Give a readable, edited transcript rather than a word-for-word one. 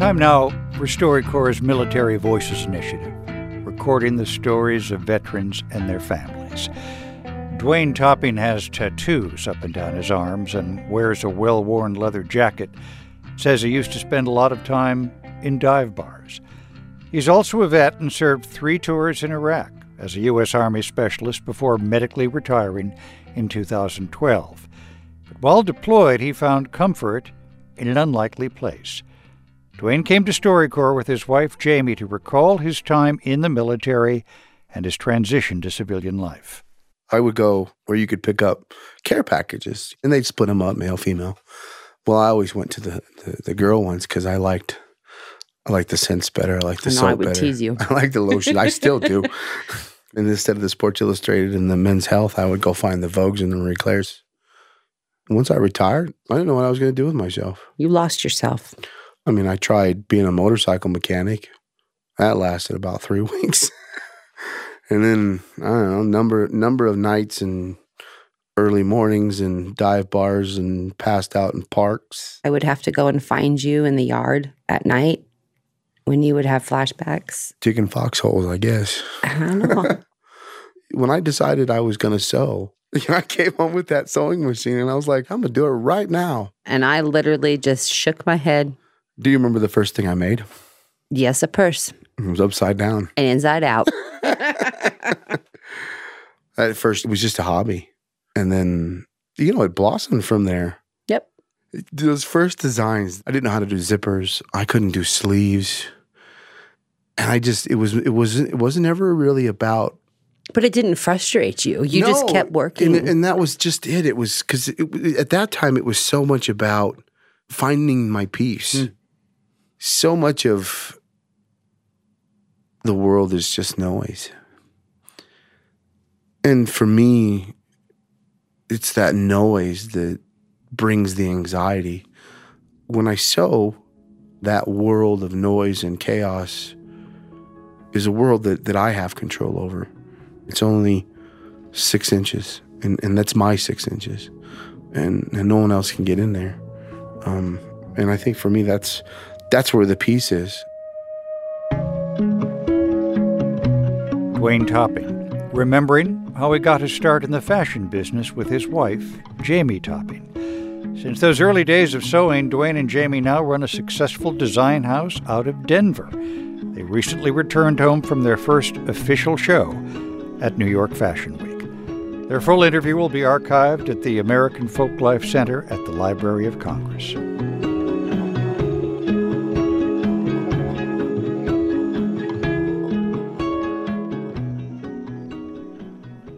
Time now for StoryCorps' Military Voices Initiative, recording the stories of veterans and their families. Dwayne Topping has tattoos up and down his arms and wears a well-worn leather jacket. Says he used to spend a lot of time in dive bars. He's also a vet and served 3 tours in Iraq as a U.S. Army specialist before medically retiring in 2012. But while deployed, he found comfort in an unlikely place. Dwayne came to StoryCorps with his wife, Jamie, to recall his time in the military and his transition to civilian life. I would go where you could pick up care packages, and they'd split them up, male, female. Well, I always went to the girl ones because I liked the scents better. I liked the soap better. I would tease you. I like the lotion. I still do. And instead of the Sports Illustrated and the Men's Health, I would go find the Vogues and the Marie Claires. Once I retired, I didn't know what I was going to do with myself. You lost yourself. I mean, I tried being a motorcycle mechanic. That lasted about 3 weeks. And then, I don't know, number of nights and early mornings and dive bars and passed out in parks. I would have to go and find you in the yard at night when you would have flashbacks. Digging foxholes, I guess. I don't know. When I decided I was going to sew, I came home with that sewing machine and I was like, I'm going to do it right now. And I literally just shook my head. Do you remember the first thing I made? Yes, a purse. It was upside down. And inside out. At first, it was just a hobby. And then, it blossomed from there. Yep. Those first designs, I didn't know how to do zippers. I couldn't do sleeves. And it wasn't ever really about. But it didn't frustrate you. You just kept working. And that was just it. It was because at that time, it was so much about finding my peace. So much of the world is just noise. And for me, it's that noise that brings the anxiety. When I sew, that world of noise and chaos is a world that I have control over. It's only 6 inches, and that's my 6 inches. And no one else can get in there. And I think for me, that's where the peace is. Dwayne Topping, remembering how he got his start in the fashion business with his wife, Jamie Topping. Since those early days of sewing, Dwayne and Jamie now run a successful design house out of Denver. They recently returned home from their first official show at New York Fashion Week. Their full interview will be archived at the American Folklife Center at the Library of Congress.